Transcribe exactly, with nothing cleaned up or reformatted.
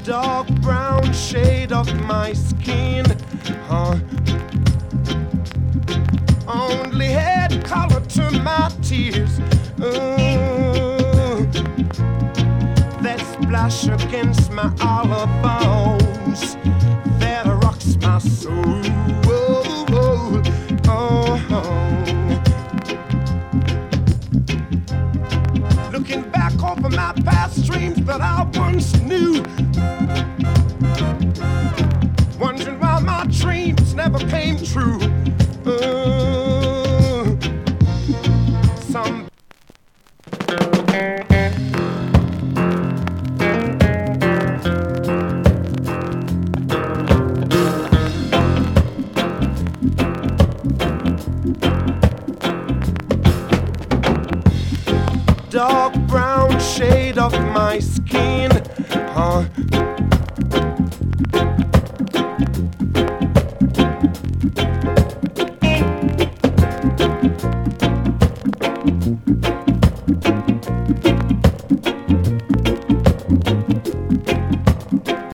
dark brown shade of my skin, huh? Only had color to my tears, uh, that splash against my olive that rocks my soul. Oh, oh, oh. Looking back over my past dreams that I once knew, wondering why my dreams never came true. Uh, some dark brown shade of my skin, huh?